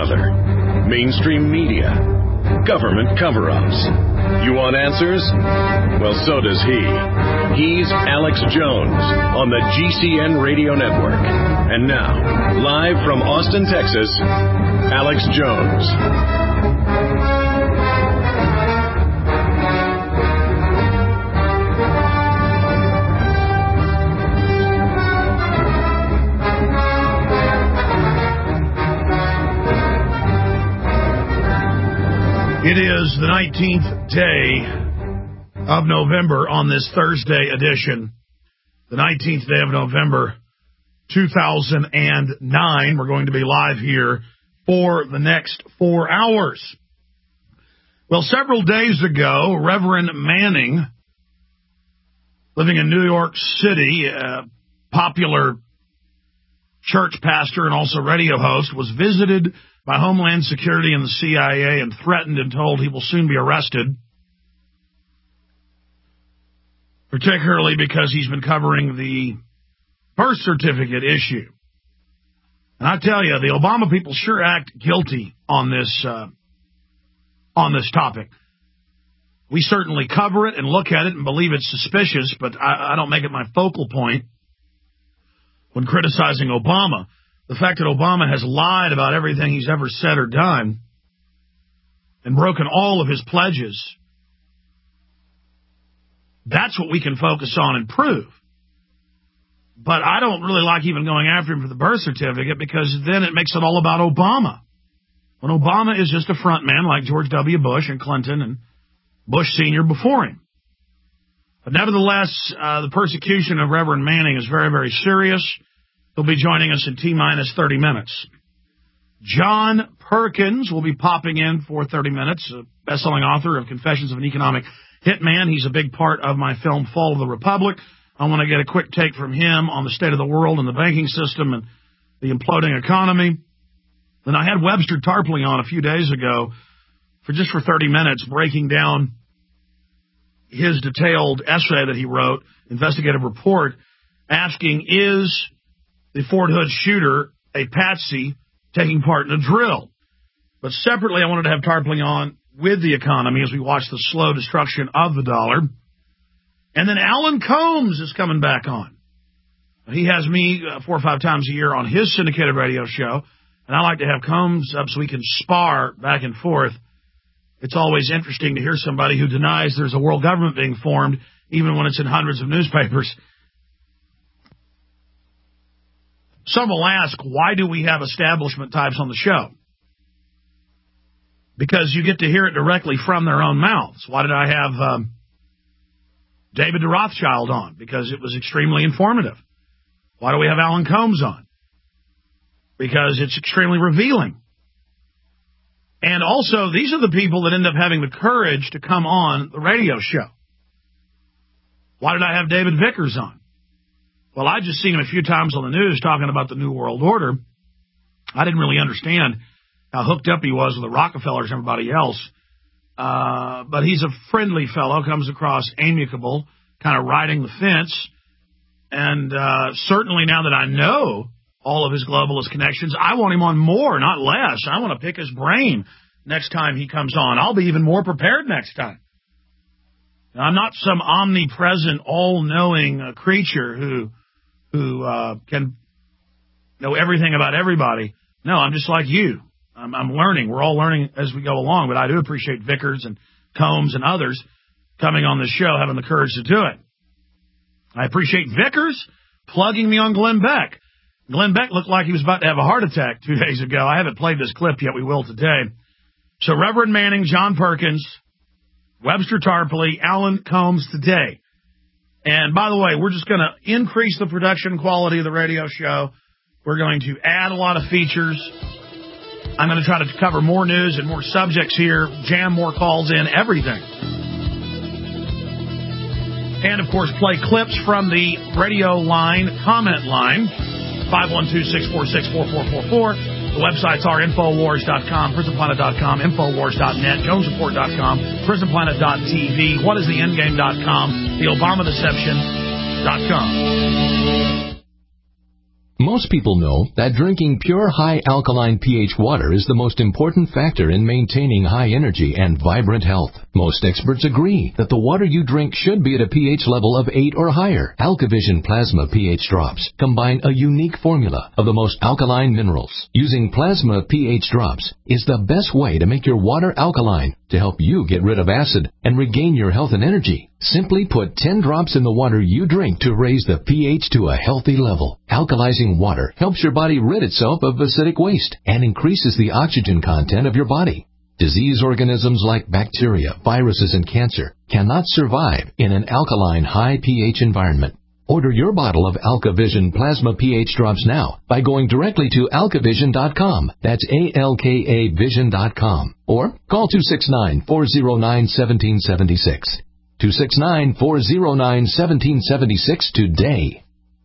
brother. Mainstream media. Government cover-ups. You want answers? Well, so does he. He's Alex Jones on the GCN Radio Network. And now, live from Austin, Texas, Alex Jones. It is the 19th day of November on this Thursday edition. The 19th day of November, 2009. We're going to be live here for the next 4 hours. Well, several days ago, Reverend Manning, living in New York City, a popular church pastor and also radio host, was visited by Homeland Security and the CIA and threatened and told he will soon be arrested, particularly because he's been covering the birth certificate issue. And I tell you, the Obama people sure act guilty on this topic. We certainly cover it and look at it and believe it's suspicious, but I don't make it my focal point when criticizing Obama. The fact that Obama has lied about everything he's ever said or done and broken all of his pledges, that's what we can focus on and prove. But I don't really like even going after him for the birth certificate because then it makes it all about Obama. When Obama is just a front man like George W. Bush and Clinton and Bush Sr. before him. But nevertheless, the persecution of Reverend Manning is very, very serious. He'll be joining us in T-minus 30 minutes. John Perkins will be popping in for 30 minutes, a best-selling author of Confessions of an Economic Hitman. He's a big part of my film, Fall of the Republic. I want to get a quick take from him on the state of the world and the banking system and the imploding economy. Then I had Webster Tarpley on a few days ago for 30 minutes, breaking down his detailed essay that he wrote, investigative report, asking, is the Fort Hood shooter a patsy taking part in a drill? But separately, I wanted to have Tarpley on with the economy as we watch the slow destruction of the dollar. And then Alan Combs is coming back on. He has me 4 or 5 times a year on his syndicated radio show, and I like to have Combs up so we can spar back and forth. It's always interesting to hear somebody who denies there's a world government being formed, even when it's in hundreds of newspapers. Some will ask, why do we have establishment types on the show? Because you get to hear it directly from their own mouths. Why did I have David de Rothschild on? Because it was extremely informative. Why do we have Alan Combs on? Because it's extremely revealing. And also, these are the people that end up having the courage to come on the radio show. Why did I have David Vickers on? Well, I just seen him a few times on the news talking about the New World Order. I didn't really understand how hooked up he was with the Rockefellers and everybody else. But he's a friendly fellow, comes across amicable, kind of riding the fence. And certainly now that I know all of his globalist connections, I want him on more, not less. I want to pick his brain next time he comes on. I'll be even more prepared next time. Now, I'm not some omnipresent, all-knowing creature who can know everything about everybody. No, I'm just like you. I'm learning. We're all learning as we go along, but I do appreciate Vickers and Combs and others coming on the show, having the courage to do it. I appreciate Vickers plugging me on Glenn Beck. Glenn Beck looked like he was about to have a heart attack 2 days ago. I haven't played this clip yet. We will today. So Reverend Manning, John Perkins, Webster Tarpley, Alan Combs today. And by the way, we're just going to increase the production quality of the radio show. We're going to add a lot of features. I'm going to try to cover more news and more subjects here, jam more calls in, everything. And, of course, play clips from the radio line, comment line, 512-646-4444. The websites are Infowars.com, PrisonPlanet.com, Infowars.net, JonesReport.com, PrisonPlanet.tv, WhatIsTheEndGame.com, TheObamaDeception.com. Most people know that drinking pure high alkaline pH water is the most important factor in maintaining high energy and vibrant health. Most experts agree that the water you drink should be at a pH level of 8 or higher. AlkaVision Plasma pH drops combine a unique formula of the most alkaline minerals. Using plasma pH drops is the best way to make your water alkaline to help you get rid of acid and regain your health and energy. Simply put 10 drops in the water you drink to raise the pH to a healthy level. Alkalizing water helps your body rid itself of acidic waste and increases the oxygen content of your body. Disease organisms like bacteria, viruses, and cancer cannot survive in an alkaline high pH environment. Order your bottle of AlkaVision Plasma pH drops now by going directly to alkavision.com. That's ALKA Vision.com. Or call 269-409-1776. 269-409-1776 today.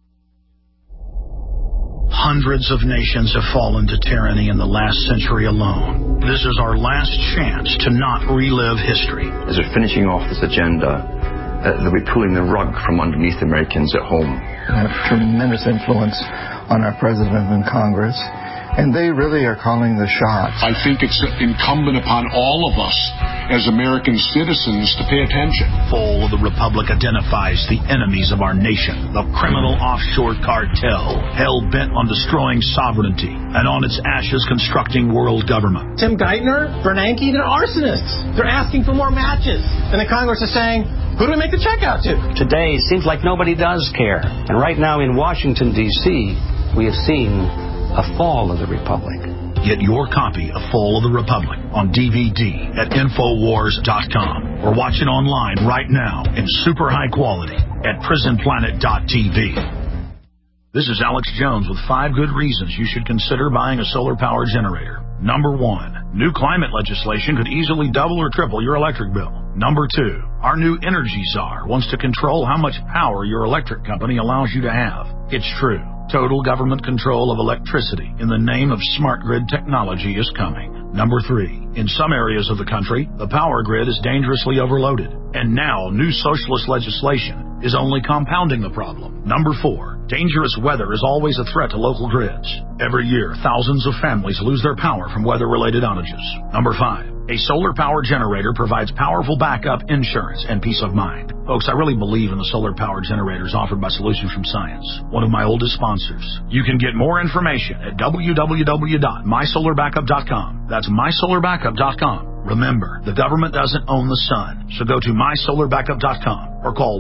Hundreds of nations have fallen to tyranny in the last century alone. This is our last chance to not relive history. As we're finishing off this agenda, they'll be pulling the rug from underneath Americans at home. I have tremendous influence on our president and Congress, and they really are calling the shots. I think it's incumbent upon all of us as American citizens to pay attention. Fall of the Republic identifies the enemies of our nation, the criminal offshore cartel, hell-bent on destroying sovereignty, and on its ashes constructing world government. Tim Geithner, Bernanke, they're arsonists. They're asking for more matches. And the Congress is saying, who do we make the check out to? Today, it seems like nobody does care. And right now in Washington, D.C., we have seen a fall of the Republic. Get your copy of Fall of the Republic on DVD at Infowars.com or watch it online right now in super high quality at PrisonPlanet.tv. This is Alex Jones with 5 good reasons you should consider buying a solar power generator. Number 1, new climate legislation could easily double or triple your electric bill. Number 2, our new energy czar wants to control how much power your electric company allows you to have. It's true. Total government control of electricity in the name of smart grid technology is coming. Number 3, in some areas of the country, the power grid is dangerously overloaded. And now, new socialist legislation is only compounding the problem. Number 4, dangerous weather is always a threat to local grids. Every year, thousands of families lose their power from weather-related outages. Number 5, a solar power generator provides powerful backup, insurance, and peace of mind. Folks, I really believe in the solar power generators offered by Solutions from Science, one of my oldest sponsors. You can get more information at www.mysolarbackup.com. That's mysolarbackup.com. Remember, the government doesn't own the sun, so go to mysolarbackup.com or call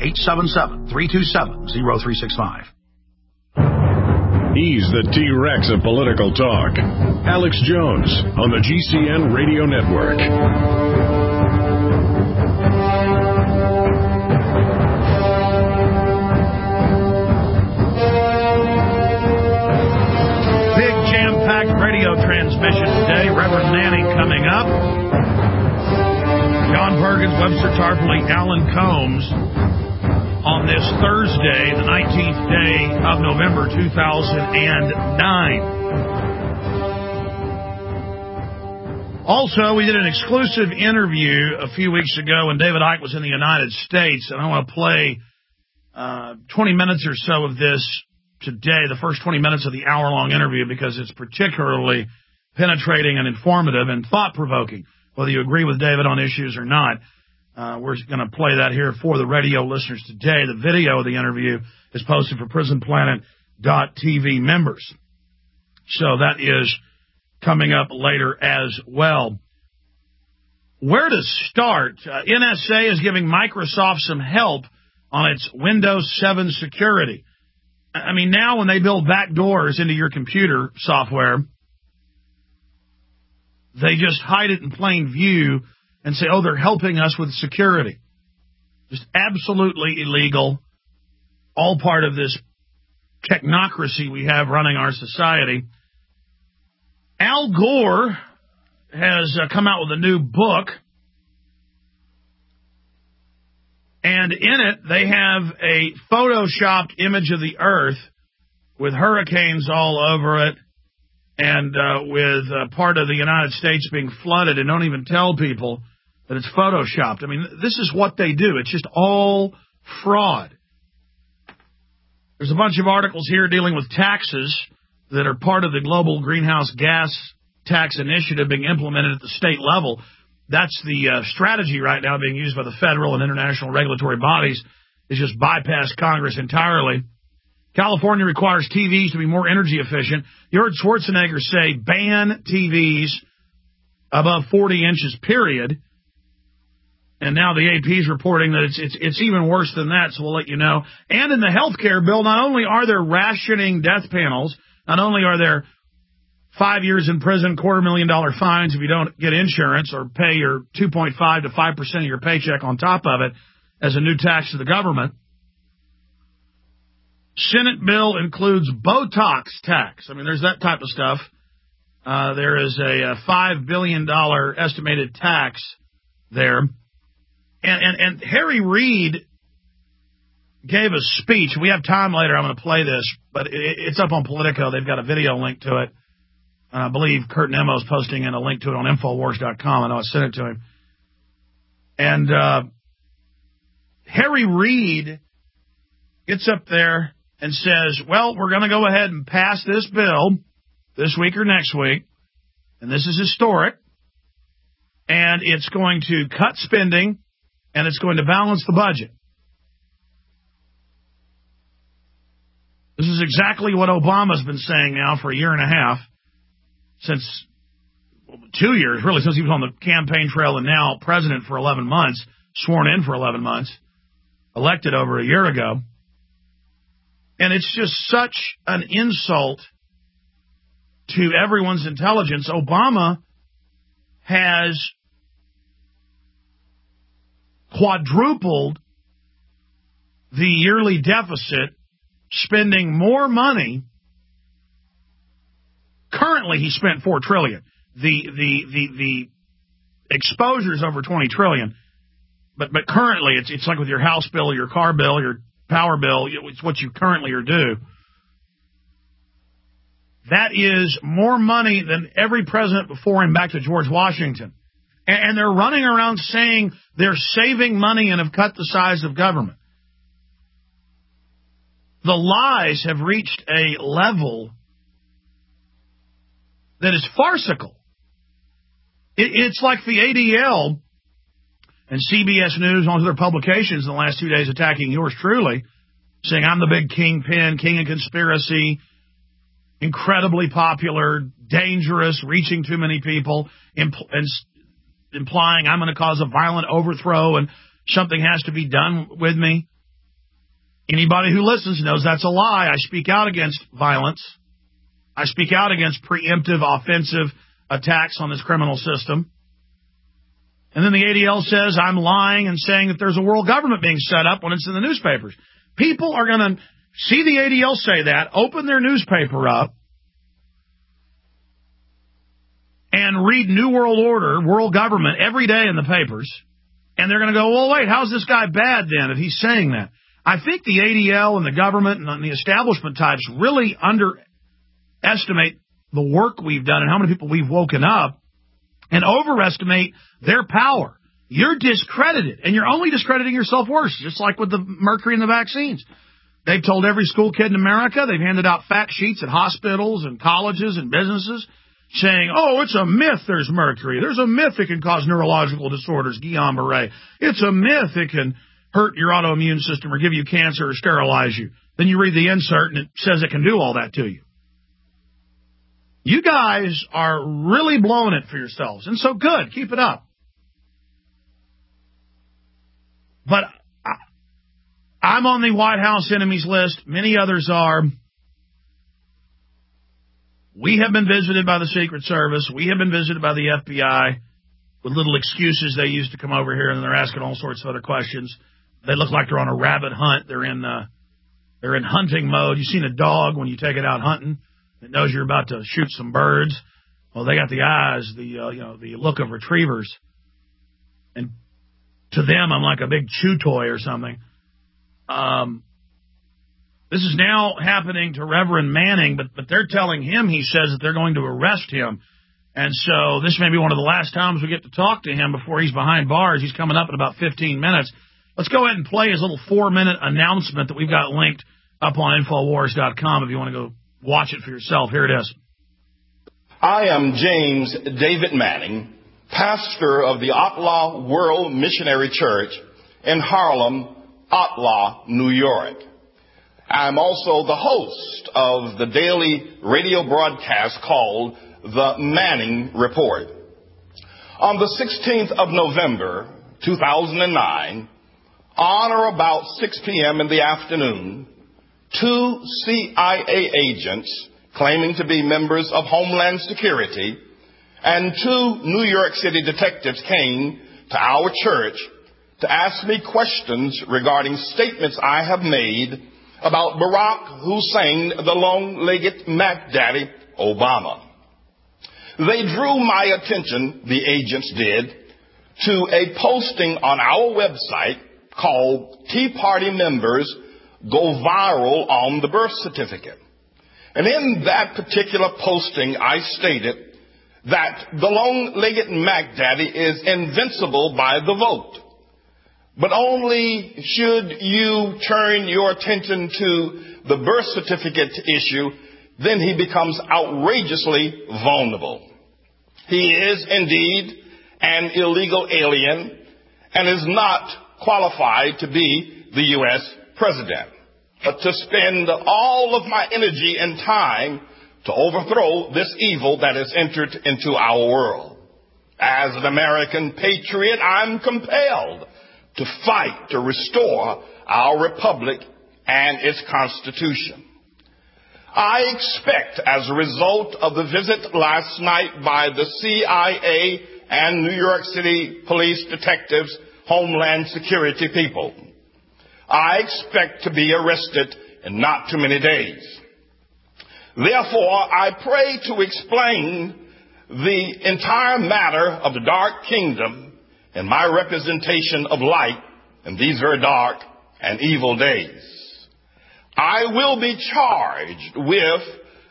1-877-327-0365. He's the T-Rex of political talk. Alex Jones on the GCN Radio Network. Big jam-packed radio transmission today. Reverend Manning coming up. John Perkins, Webster Tarpley, Alan Combs on this Thursday, the 19th day of November 2009. Also, we did an exclusive interview a few weeks ago when David Icke was in the United States, and I want to play 20 minutes or so of this today, the first 20 minutes of the hour-long interview, because it's particularly penetrating and informative and thought-provoking, whether you agree with David on issues or not. We're going to play that here for the radio listeners today. The video of the interview is posted for PrisonPlanet.tv members. So that is coming up later as well. Where to start? NSA is giving Microsoft some help on its Windows 7 security. I mean, now when they build backdoors into your computer software, they just hide it in plain view and say, oh, they're helping us with security. Just absolutely illegal. All part of this technocracy we have running our society. Al Gore has come out with a new book. And in it, they have a photoshopped image of the Earth with hurricanes all over it and with part of the United States being flooded, and don't even tell people that it's photoshopped. I mean, this is what they do. It's just all fraud. There's a bunch of articles here dealing with taxes that are part of the global greenhouse gas tax initiative being implemented at the state level. That's the strategy right now being used by the federal and international regulatory bodies, is just bypass Congress entirely. California requires TVs to be more energy efficient. You heard Schwarzenegger say ban TVs above 40 inches, period. And now the AP is reporting that it's even worse than that, so we'll let you know. And in the health care bill, not only are there rationing death panels, not only are there 5 years in prison, $250,000 fines if you don't get insurance or pay your 2.5 to 5% of your paycheck on top of it as a new tax to the government. Senate bill includes Botox tax. I mean, there's that type of stuff. There is a $5 billion estimated tax there. And Harry Reid gave a speech. We have time later. I'm going to play this, but it's up on Politico. They've got a video link to it. I believe Kurt Nemo is posting in a link to it on Infowars.com. I know I sent it to him. And Harry Reid gets up there and says, well, we're going to go ahead and pass this bill this week or next week, and this is historic, and it's going to cut spending, and it's going to balance the budget. This is exactly what Obama's been saying now for a year and a half, since 2 years, really, since he was on the campaign trail and now president for 11 months, sworn in for 11 months, elected over a year ago. And it's just such an insult to everyone's intelligence. Obama has quadrupled the yearly deficit, spending more money. Currently, he spent $4 trillion. The exposure is over $20 trillion. But currently, it's like with your house bill, your car bill, your power bill, it's what you currently are due. That is more money than every president before him, back to George Washington. And they're running around saying they're saving money and have cut the size of government. The lies have reached a level that is farcical. It's like the ADL and CBS News on their publications in the last 2 days attacking yours truly, saying I'm the big kingpin, king of conspiracy, incredibly popular, dangerous, reaching too many people, and implying I'm going to cause a violent overthrow and something has to be done with me. Anybody who listens knows that's a lie. I speak out against violence. I speak out against preemptive, offensive attacks on this criminal system. And then the ADL says I'm lying and saying that there's a world government being set up when it's in the newspapers. People are going to see the ADL say that, open their newspaper up, and read New World Order, world government, every day in the papers. And they're going to go, well, wait, how's this guy bad then if he's saying that? I think the ADL and the government and the establishment types really underestimate the work we've done and how many people we've woken up, and overestimate their power. You're discredited, and you're only discrediting yourself worse, just like with the mercury in the vaccines. They've told every school kid in America, they've handed out fact sheets at hospitals and colleges and businesses saying, oh, it's a myth there's mercury. There's a myth it can cause neurological disorders, Guillain-Barré. It's a myth it can hurt your autoimmune system or give you cancer or sterilize you. Then you read the insert, and it says it can do all that to you. You guys are really blowing it for yourselves. And so good. Keep it up. But I'm on the White House enemies list. Many others are. We have been visited by the Secret Service. We have been visited by the FBI with little excuses they use to come over here, and they're asking all sorts of other questions. They look like they're on a rabbit hunt. They're in hunting mode. You've seen a dog when you take it out hunting. It knows you're about to shoot some birds. Well, they got the eyes, the look of retrievers. And to them, I'm like a big chew toy or something. This is now happening to Reverend Manning, but they're telling him, he says, that they're going to arrest him. And so this may be one of the last times we get to talk to him before he's behind bars. He's coming up in about 15 minutes. Let's go ahead and play his little 4-minute announcement that we've got linked up on Infowars.com if you want to go watch it for yourself. Here it is. I am James David Manning, pastor of the Ottawa World Missionary Church in Harlem, Ottawa, New York. I'm also the host of the daily radio broadcast called The Manning Report. On the 16th of November, 2009, on or about 6 p.m. in the afternoon, 2 CIA agents claiming to be members of Homeland Security and 2 New York City detectives came to our church to ask me questions regarding statements I have made about Barack Hussein, the long-legged Mac Daddy Obama. They drew my attention, the agents did, to a posting on our website called Tea Party Members Go Viral on the Birth Certificate. And in that particular posting, I stated that the long-legged Mac Daddy is invincible by the vote. But only should you turn your attention to the birth certificate issue, then he becomes outrageously vulnerable. He is indeed an illegal alien and is not qualified to be the U.S. president. But to spend all of my energy and time to overthrow this evil that has entered into our world. As an American patriot, I'm compelled to fight to restore our republic and its Constitution. I expect, as a result of the visit last night by the CIA and New York City police detectives, Homeland Security people, I expect to be arrested in not too many days. Therefore, I pray to explain the entire matter of the Dark Kingdom and my representation of light in these very dark and evil days. I will be charged with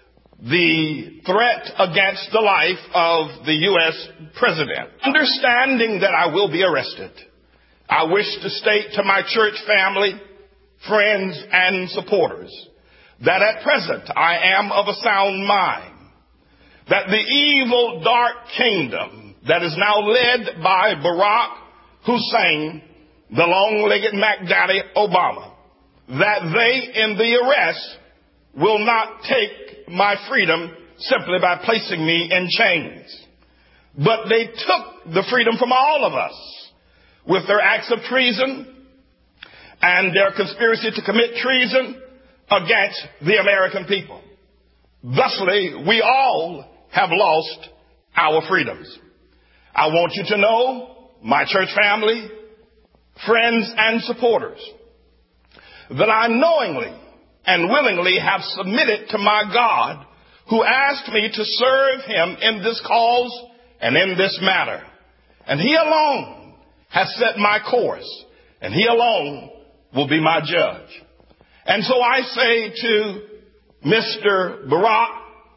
the threat against the life of the U.S. president. Understanding that I will be arrested, I wish to state to my church family, friends, and supporters that at present I am of a sound mind, that the evil dark kingdom that is now led by Barack Hussein, the long-legged Mac Daddy Obama, that they in the arrest will not take my freedom simply by placing me in chains. But they took the freedom from all of us with their acts of treason and their conspiracy to commit treason against the American people. Thusly, we all have lost our freedoms. I want you to know, my church family, friends, and supporters, that I knowingly and willingly have submitted to my God, who asked me to serve him in this cause and in this matter. And he alone has set my course, and he alone will be my judge. And so I say to Mr. Barack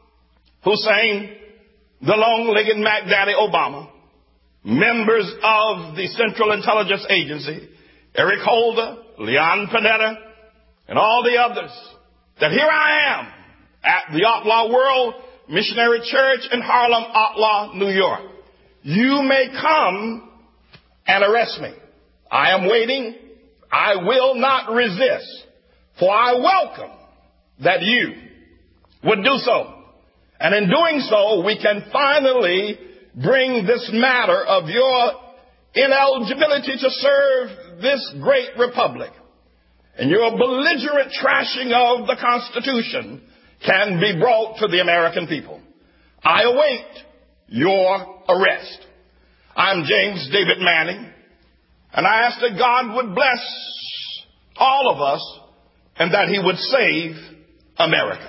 Hussein, the long-legged Mac Daddy Obama, members of the Central Intelligence Agency, Eric Holder, Leon Panetta, and all the others, that here I am at the Ottawa World Missionary Church in Harlem, Ottawa, New York. You may come and arrest me. I am waiting. I will not resist, for I welcome that you would do so. And in doing so, we can finally bring this matter of your ineligibility to serve this great republic and your belligerent trashing of the Constitution can be brought to the American people. I await your arrest. I'm James David Manning, and I ask that God would bless all of us and that he would save America.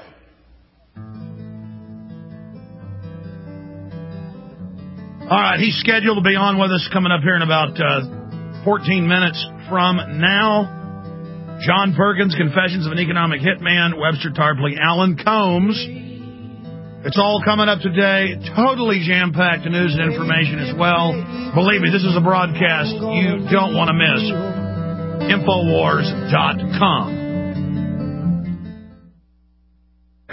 All right, he's scheduled to be on with us coming up here in about 14 minutes from now. John Perkins, Confessions of an Economic Hitman, Webster Tarpley, Alan Combs. It's all coming up today. Totally jam-packed news and information as well. Believe me, this is a broadcast you don't want to miss. Infowars.com.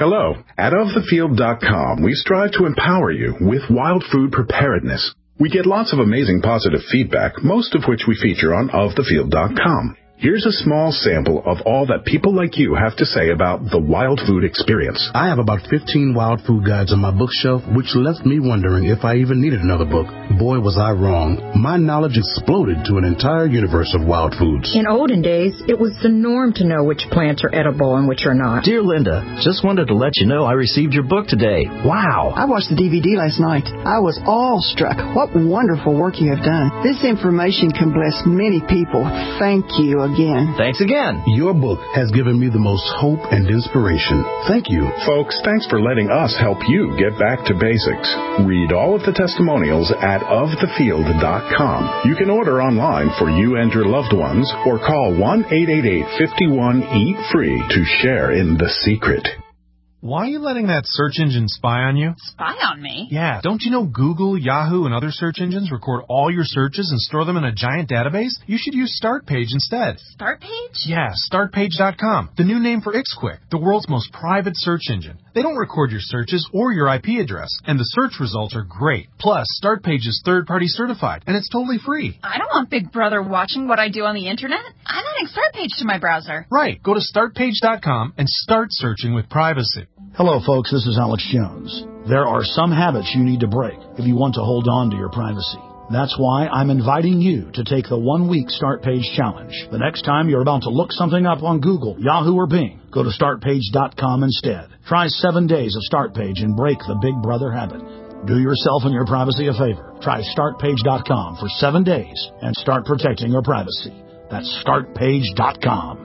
Hello. At OfTheField.com, we strive to empower you with wild food preparedness. We get lots of amazing positive feedback, most of which we feature on OfTheField.com. Here's a small sample of all that people like you have to say about the wild food experience. I have about 15 wild food guides on my bookshelf, which left me wondering if I even needed another book. Boy, was I wrong. My knowledge exploded to an entire universe of wild foods. In olden days, it was the norm to know which plants are edible and which are not. Dear Linda, just wanted to let you know I received your book today. Wow. I watched the DVD last night. I was awestruck. What wonderful work you have done. This information can bless many people. Thank you again. Thanks again. Your book has given me the most hope and inspiration. Thank you. Folks, thanks for letting us help you get back to basics. Read all of the testimonials at ofthefield.com. You can order online for you and your loved ones or call 1-888-51-EAT-FREE to share in the secret. Why are you letting that search engine spy on you? Spy on me? Yeah. Don't you know Google, Yahoo, and other search engines record all your searches and store them in a giant database? You should use StartPage instead. StartPage? Yeah, StartPage.com. The new name for Ixquick, the world's most private search engine. They don't record your searches or your IP address, and the search results are great. Plus, StartPage is third-party certified, and it's totally free. I don't want Big Brother watching what I do on the internet. I'm adding StartPage to my browser. Right. Go to StartPage.com and start searching with privacy. Hello, folks. This is Alex Jones. There are some habits you need to break if you want to hold on to your privacy. That's why I'm inviting you to take the 1-week StartPage challenge. The next time you're about to look something up on Google, Yahoo, or Bing, go to StartPage.com instead. Try 7 days of StartPage and break the Big Brother habit. Do yourself and your privacy a favor. Try StartPage.com for 7 days and start protecting your privacy. That's StartPage.com.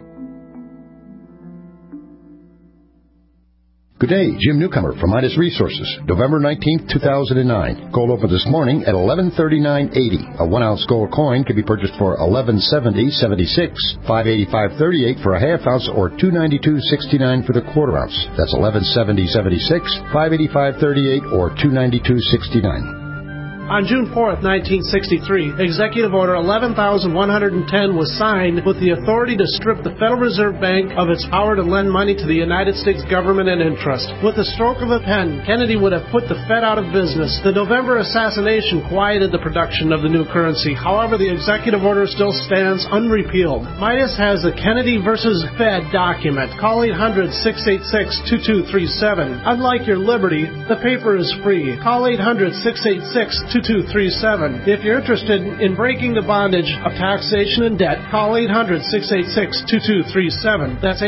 Good day, Jim Newcomer from Midas Resources, November 19th, 2009. Gold opened this morning at $1139.80. A 1-ounce gold coin can be purchased for $1170.76, $585.38 for a half ounce, or $292.69 for the quarter ounce. That's $1170.76, $585.38, or $292.69. On June 4th, 1963, Executive Order 11,110 was signed with the authority to strip the Federal Reserve Bank of its power to lend money to the United States government and interest. With the stroke of a pen, Kennedy would have put the Fed out of business. The November assassination quieted the production of the new currency. However, the Executive Order still stands unrepealed. Midas has a Kennedy versus Fed document. Call 800-686-2237. Unlike your Liberty, the paper is free. Call 800-686-2237. If you're interested in breaking the bondage of taxation and debt, call 800-686-2237. That's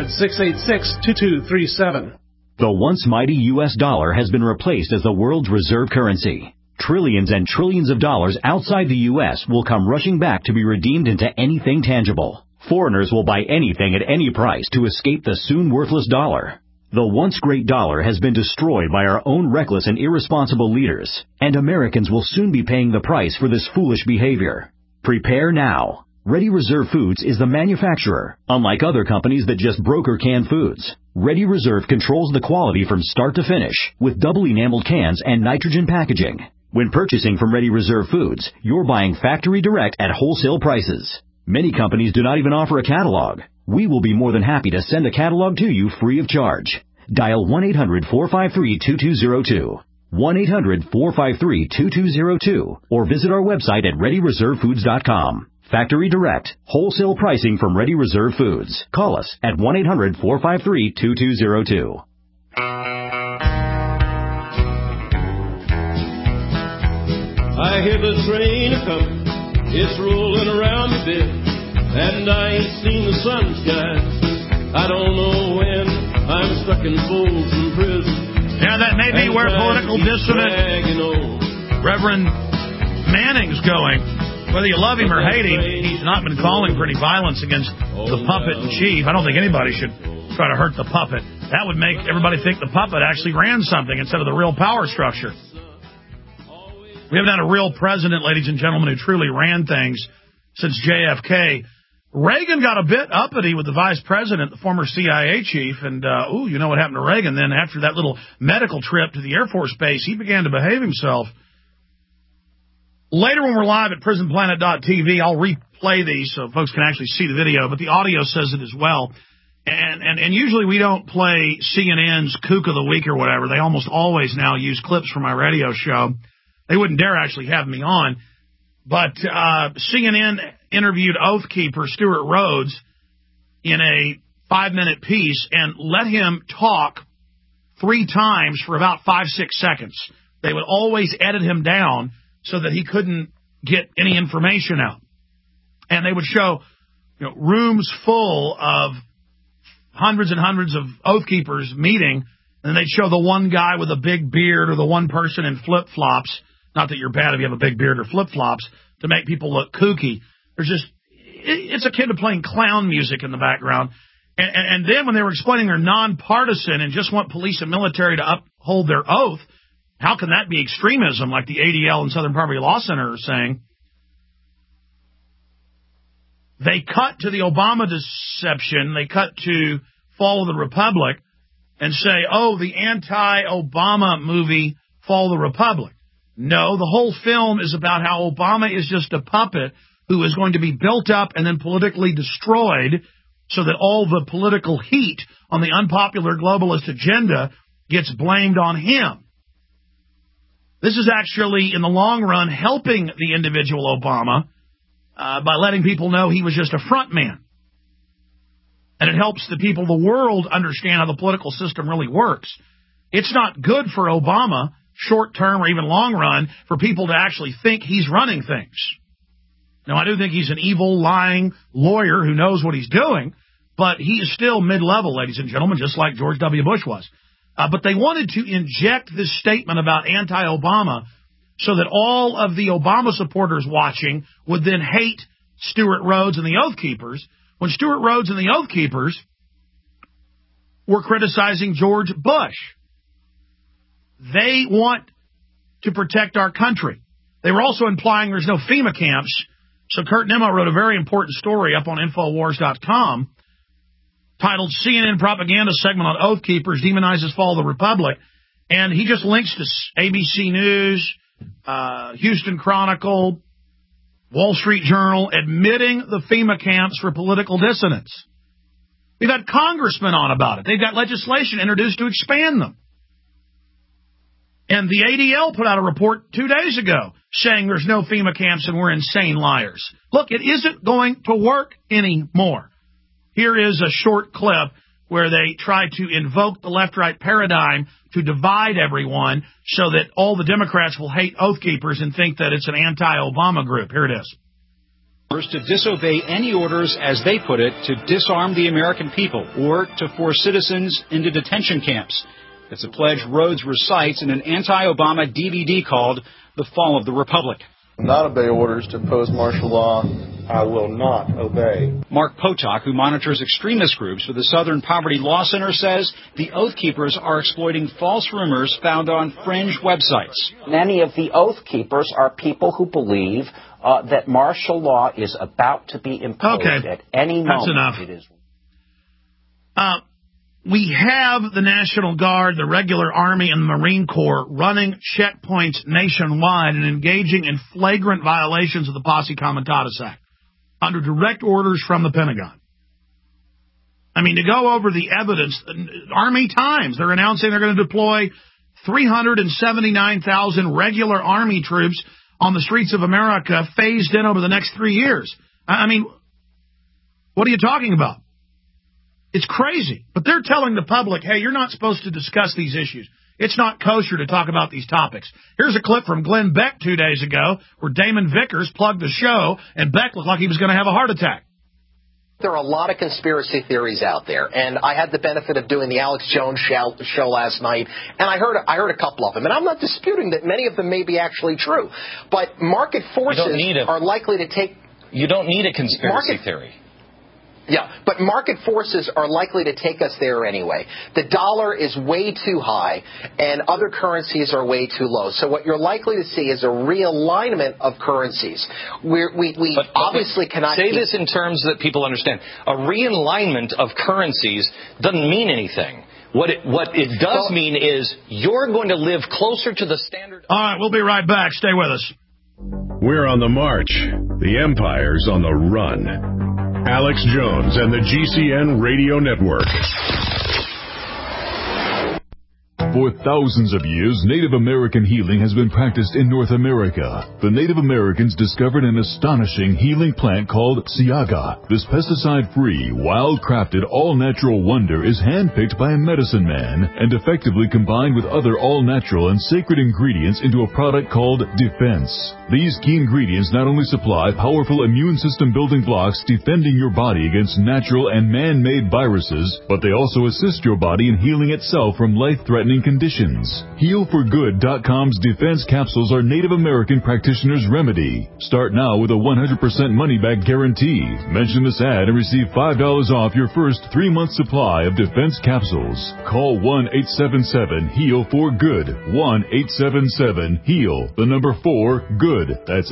800-686-2237. The once mighty U.S. dollar has been replaced as the world's reserve currency. Trillions and trillions of dollars outside the U.S. will come rushing back to be redeemed into anything tangible. Foreigners will buy anything at any price to escape the soon worthless dollar. The once great dollar has been destroyed by our own reckless and irresponsible leaders, and Americans will soon be paying the price for this foolish behavior. Prepare now. Ready Reserve Foods is the manufacturer, unlike other companies that just broker canned foods. Ready Reserve controls the quality from start to finish with double enameled cans and nitrogen packaging. When purchasing from Ready Reserve Foods, you're buying factory direct at wholesale prices. Many companies do not even offer a catalog. We will be more than happy to send a catalog to you free of charge. Dial 1-800-453-2202, 1-800-453-2202, or visit our website at ReadyReserveFoods.com. Factory direct, wholesale pricing from Ready Reserve Foods. Call us at 1-800-453-2202. I hear the train a-comin', it's rolling around the bend, and I ain't seen the sunshine. I don't know when I'm stuck in Folsom Prison. Yeah, that may be where political dissident Reverend Manning's going. Whether you love him or hate him, he's not been calling for any violence against the puppet in chief. I don't think anybody should try to hurt the puppet. That would make everybody think the puppet actually ran something instead of the real power structure. We haven't had a real president, ladies and gentlemen, who truly ran things since JFK. Reagan got a bit uppity with the vice president, the former CIA chief, and, you know what happened to Reagan then after that little medical trip to the Air Force Base, he began to behave himself. Later when we're live at prisonplanet.tv, I'll replay these so folks can actually see the video, but the audio says it as well. And usually we don't play CNN's Kook of the Week or whatever. They almost always now use clips from my radio show. They wouldn't dare actually have me on. But CNN interviewed Oath Keeper Stuart Rhodes in a 5-minute piece and let him talk 3 times for about 5-6 seconds. They would always edit him down so that he couldn't get any information out. And they would show, rooms full of hundreds and hundreds of Oath Keepers meeting, and they'd show the one guy with a big beard or the one person in flip-flops. Not that you're bad if you have a big beard or flip-flops, to make people look kooky. It's akin to playing clown music in the background. And then when they were explaining they're nonpartisan and just want police and military to uphold their oath, how can that be extremism, like the ADL and Southern Poverty Law Center are saying? They cut to the Obama deception. They cut to Fall of the Republic and say, the anti-Obama movie, Fall of the Republic. No, the whole film is about how Obama is just a puppet who is going to be built up and then politically destroyed so that all the political heat on the unpopular globalist agenda gets blamed on him. This is actually, in the long run, helping the individual Obama by letting people know he was just a front man. And it helps the people of the world understand how the political system really works. It's not good for Obama, short term or even long run, for people to actually think he's running things. Now, I do think he's an evil, lying lawyer who knows what he's doing, but he is still mid-level, ladies and gentlemen, just like George W. Bush was. But they wanted to inject this statement about anti-Obama so that all of the Obama supporters watching would then hate Stuart Rhodes and the Oath Keepers, when Stuart Rhodes and the Oath Keepers were criticizing George Bush. They want to protect our country. They were also implying there's no FEMA camps. So Kurt Nimmo wrote a very important story up on Infowars.com titled CNN Propaganda Segment on Oath Keepers Demonizes Fall of the Republic. And he just links to ABC News, Houston Chronicle, Wall Street Journal, admitting the FEMA camps for political dissidents. We've had congressmen on about it. They've got legislation introduced to expand them. And the ADL put out a report 2 days ago saying there's no FEMA camps and we're insane liars. Look, it isn't going to work anymore. Here is a short clip where they try to invoke the left-right paradigm to divide everyone so that all the Democrats will hate Oath Keepers and think that it's an anti-Obama group. Here it is. To disobey any orders, as they put it, to disarm the American people or to force citizens into detention camps. It's a pledge Rhodes recites in an anti-Obama DVD called The Fall of the Republic. Not obey orders to impose martial law. I will not obey. Mark Potok, who monitors extremist groups for the Southern Poverty Law Center, says the Oath Keepers are exploiting false rumors found on fringe websites. Many of the Oath Keepers are people who believe that martial law is about to be imposed at any moment. That's enough. It is. We have the National Guard, the regular Army, and the Marine Corps running checkpoints nationwide and engaging in flagrant violations of the Posse Comitatus Act under direct orders from the Pentagon. I mean, to go over the evidence, Army Times, they're announcing they're going to deploy 379,000 regular Army troops on the streets of America phased in over the next 3 years. I mean, what are you talking about? It's crazy. But they're telling the public, hey, you're not supposed to discuss these issues. It's not kosher to talk about these topics. Here's a clip from Glenn Beck 2 days ago where Damon Vickers plugged the show and Beck looked like he was going to have a heart attack. There are a lot of conspiracy theories out there, and I had the benefit of doing the Alex Jones show last night, and I heard a couple of them, and I'm not disputing that many of them may be actually true, but market forces are likely to take... You don't need a conspiracy theory. Yeah, but market forces are likely to take us there anyway. The dollar is way too high, and other currencies are way too low. So what you're likely to see is a realignment of currencies. We obviously cannot... Say this in terms that people understand. A realignment of currencies doesn't mean anything. What it does mean is you're going to live closer to the standard... All right, we'll be right back. Stay with us. We're on the march. The empire's on the run. Alex Jones and the GCN Radio Network. For thousands of years, Native American healing has been practiced in North America. The Native Americans discovered an astonishing healing plant called Siaga. This pesticide-free, wild-crafted, all-natural wonder is handpicked by a medicine man and effectively combined with other all-natural and sacred ingredients into a product called Defense. These key ingredients not only supply powerful immune system building blocks defending your body against natural and man-made viruses, but they also assist your body in healing itself from life-threatening conditions. HealForGood.com's Defense Capsules are Native American practitioners' remedy. Start now with a 100% money-back guarantee. Mention this ad and receive $5 off your first 3-month supply of Defense Capsules. Call 1-877-HEAL-FOR-GOOD. 1-877-HEAL, the number 4-GOOD. That's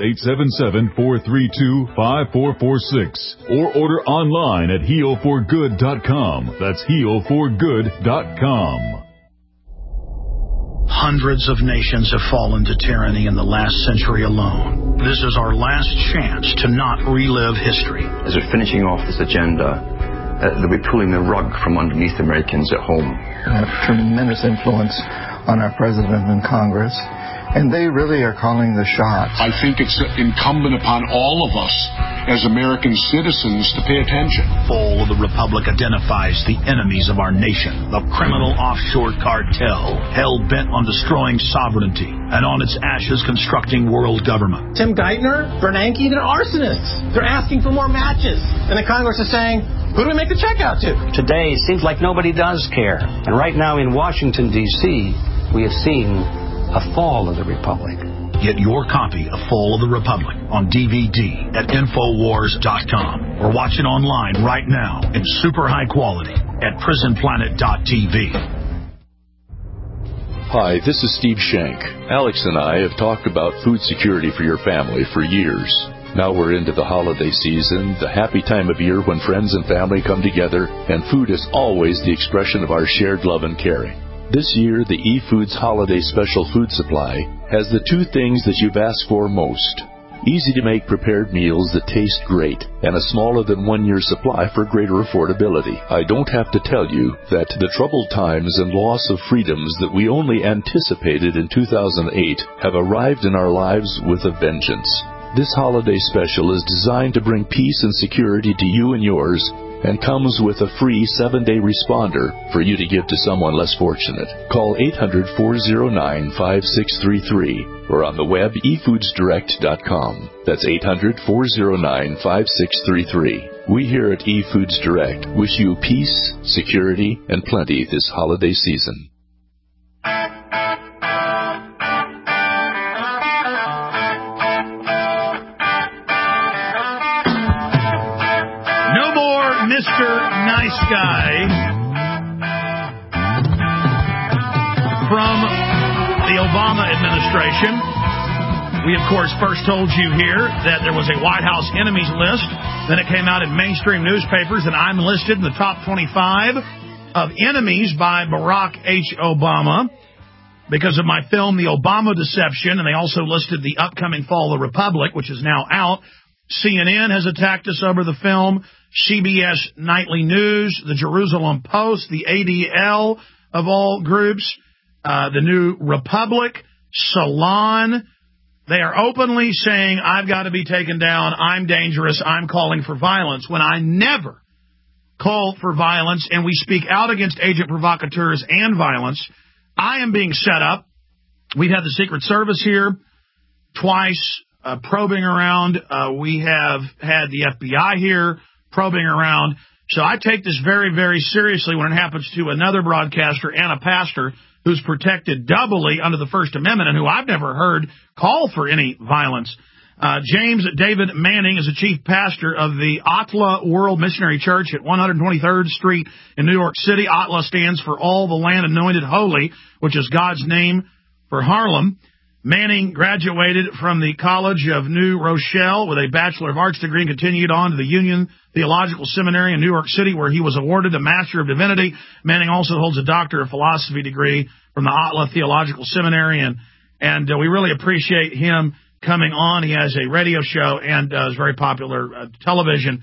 877-432-5446. Or order online at HealForGood.com. That's HealForGood.com. Hundreds of nations have fallen to tyranny in the last century alone. This is our last chance to not relive history. As we're finishing off this agenda, they'll be pulling the rug from underneath Americans at home. They have tremendous influence on our president and Congress, and they really are calling the shots. I think it's incumbent upon all of us as American citizens to pay attention. Fall of the Republic identifies the enemies of our nation, the criminal offshore cartel, hell-bent on destroying sovereignty, and on its ashes constructing world government. Tim Geithner, Bernanke, they're arsonists. They're asking for more matches. And the Congress is saying, who do we make the check out to? Today, it seems like nobody does care. And right now in Washington, D.C., we have seen a fall of the Republic. Get your copy of Fall of the Republic on DVD at Infowars.com or watch it online right now in super high quality at PrisonPlanet.tv. Hi, this is Steve Shank. Alex and I have talked about food security for your family for years. Now we're into the holiday season, the happy time of year when friends and family come together, and food is always the expression of our shared love and caring. This year, the eFoods Holiday Special Food Supply has the 2 things that you've asked for most. Easy-to-make prepared meals that taste great, and a smaller than 1-year supply for greater affordability. I don't have to tell you that the troubled times and loss of freedoms that we only anticipated in 2008 have arrived in our lives with a vengeance. This holiday special is designed to bring peace and security to you and yours, and comes with a free 7-day responder for you to give to someone less fortunate. Call 800-409-5633 or on the web efoodsdirect.com. That's 800-409-5633. We here at eFoods Direct wish you peace, security, and plenty this holiday season. Mr. Nice Guy from the Obama administration. We, of course, first told you here that there was a White House enemies list. Then it came out in mainstream newspapers that I'm listed in the top 25 of enemies by Barack H. Obama because of my film, The Obama Deception. And they also listed the upcoming Fall of the Republic, which is now out. CNN has attacked us over the film. CBS Nightly News, the Jerusalem Post, the ADL of all groups, the New Republic, Salon. They are openly saying, I've got to be taken down, I'm dangerous, I'm calling for violence, when I never call for violence, and we speak out against agent provocateurs and violence. I am being set up. We've had the Secret Service here twice probing around. We have had the FBI here probing around. So I take this very, very seriously when it happens to another broadcaster and a pastor who's protected doubly under the First Amendment and who I've never heard call for any violence. James David Manning is the chief pastor of the Atla World Missionary Church at 123rd Street in New York City. Atla stands for All the Land Anointed Holy, which is God's name for Harlem. Manning graduated from the College of New Rochelle with a Bachelor of Arts degree and continued on to the Union Theological Seminary in New York City, where he was awarded a Master of Divinity. Manning also holds a Doctor of Philosophy degree from the Atla Theological Seminary, and we really appreciate him coming on. He has a radio show and is very popular television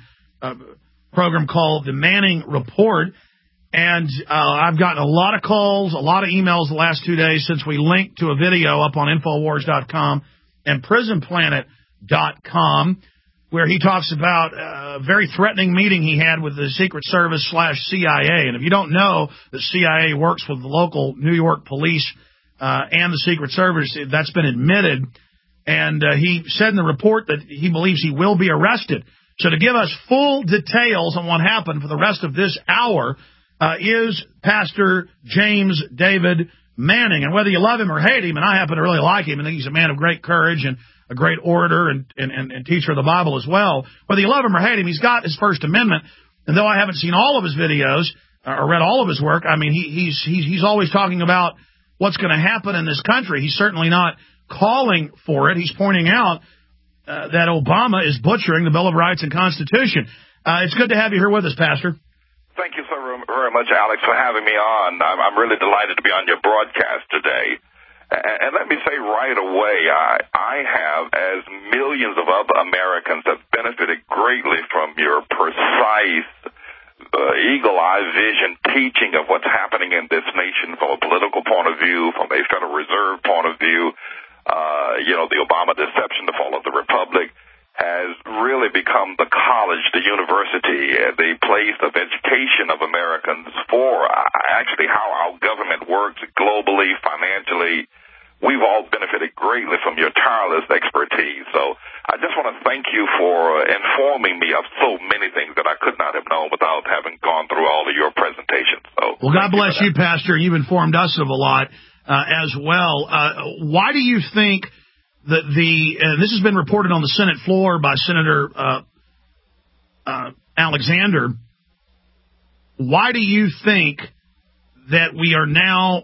program called the Manning Report. And I've gotten a lot of calls, a lot of emails the last 2 days since we linked to a video up on Infowars.com and PrisonPlanet.com, where he talks about a very threatening meeting he had with the Secret Service / CIA. And if you don't know, the CIA works with the local New York police and the Secret Service, that's been admitted. And he said in the report that he believes he will be arrested. So to give us full details on what happened for the rest of this hour is Pastor James David Manning. And whether you love him or hate him, and I happen to really like him, and think he's a man of great courage and a great orator and teacher of the Bible as well. Whether you love him or hate him, he's got his First Amendment. And though I haven't seen all of his videos or read all of his work, I mean, he's always talking about what's going to happen in this country. He's certainly not calling for it. He's pointing out that Obama is butchering the Bill of Rights and Constitution. It's good to have you here with us, Pastor. Thank you so very much, Alex, for having me on. I'm really delighted to be on your broadcast today. And let me say right away, I have, as millions of other Americans, have benefited greatly from your precise, eagle-eye vision teaching of what's happening in this nation from a political point of view, from a Federal Reserve point of view. The Obama deception, the fall of the Republic, has really become the college, the university, the place of education of Americans for actually how our government works globally, financially. We've all benefited greatly from your tireless expertise. So I just want to thank you for informing me of so many things that I could not have known without having gone through all of your presentations. So, well, God bless you, Pastor. You've informed us of a lot as well. Why do you think that this has been reported on the Senate floor by Senator Alexander? Why do you think that we are now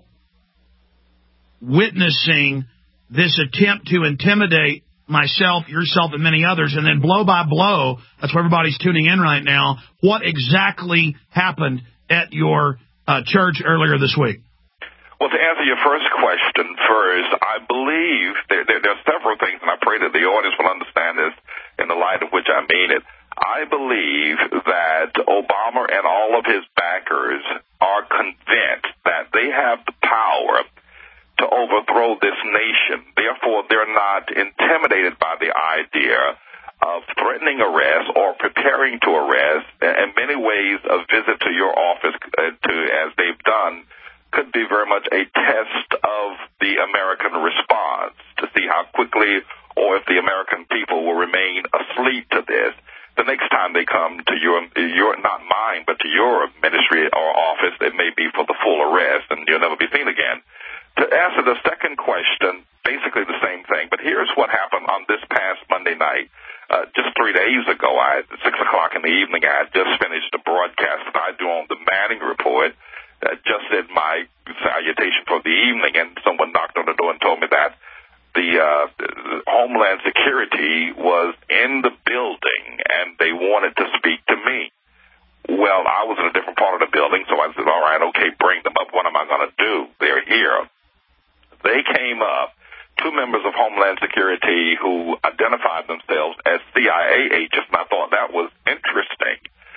witnessing this attempt to intimidate myself, yourself, and many others, and then blow by blow, that's where everybody's tuning in right now, what exactly happened at your church earlier this week? Well, to answer your first question first, I believe there are several things, and I pray that the audience will understand this in the light of which I mean it. I believe that Obama and all of his backers are convinced that they have the power to overthrow this nation. Therefore, they're not intimidated by the idea of threatening arrest or preparing to arrest. In many ways, a visit to your office, as they've done, could be very much a test of the American response to see how quickly or if the American people will remain asleep to this. The next time they come to your not mine, but to your ministry or office, it may be for the full arrest, and you'll never be seen again. To answer the second question, basically the same thing, but here's what happened on this past Monday night. Just 3 days ago, at 6 o'clock in the evening, I had just finished the broadcast that I do on the Manning Report. Just did my salutation for the evening, and someone knocked on the door and told me that the Homeland Security was in the building, and they wanted to speak to me. Well, I was in a different part of the building, so I said, all right, okay, bring them up. What am I going to do? They're here. They came up, 2 members of Homeland Security who identified themselves as CIA agents, and I thought that was interesting.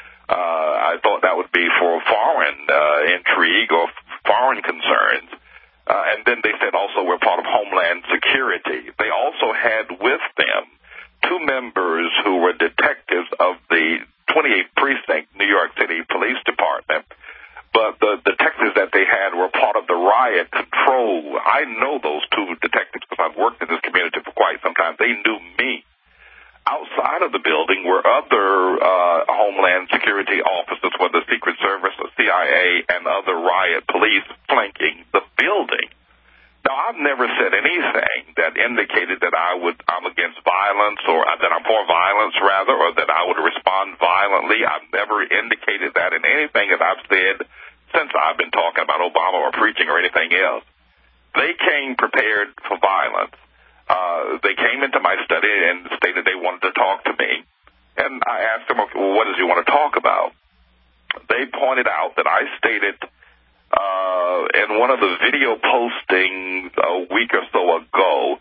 I thought that would be for foreign intrigue or foreign concerns. And then they said also we're part of Homeland Security. They also had with them 2 members who were detectives of the 28th Precinct, New York City Police Department. But the detectives that they had were part of the riot control. I know those 2 detectives because I've worked in this community for quite some time. They knew me. Outside of the building were other Homeland Security officers, whether Secret Service or CIA and other riot police flanking the building. Now, I've never said anything that indicated that I'm against violence or that I'm for violence, rather, or that I would respond violently. I've never indicated that in anything that I've said since I've been talking about Obama or preaching or anything else. They came prepared for violence. They came into my study and stated they wanted to talk to me. And I asked them, okay, well, what does he want to talk about? They pointed out that I stated in one of the video postings a week or so ago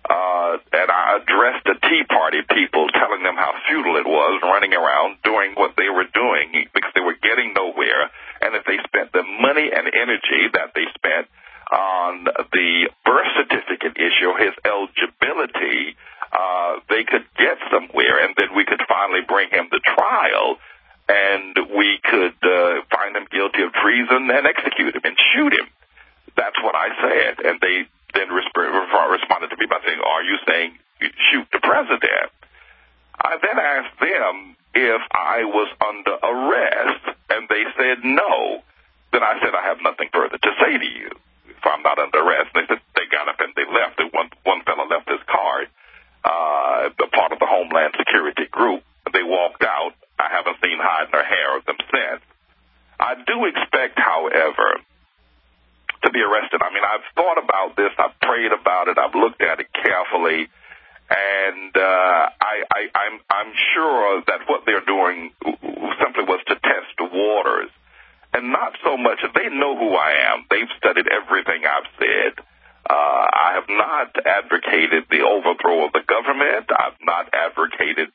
and I addressed the Tea Party people, telling them how futile it was running around doing what they were doing because they were getting nowhere. And if they spent the money and energy that they spent on the birth certificate issue, his eligibility, they could get somewhere, and then we could finally bring him to trial, and we could find him guilty of treason and execute him and shoot him. That's what I said. And they then responded to me by saying, are you saying you shoot the president? I then asked them if I was under arrest, and they said no. Then I said, I have nothing further to say to you if I'm not under arrest. And they said they got up and they left. One fellow left his card, the part of the Homeland Security group. They walked out. I haven't seen hide nor hair of them since. I do expect, however, to be arrested. I mean, I've thought about this. I've prayed about it. I've looked at it carefully. And I'm sure that what they're doing simply was to test the waters. And not so much, they know who I am. They've studied everything I've said. I have not advocated the overthrow of the government. I've not advocated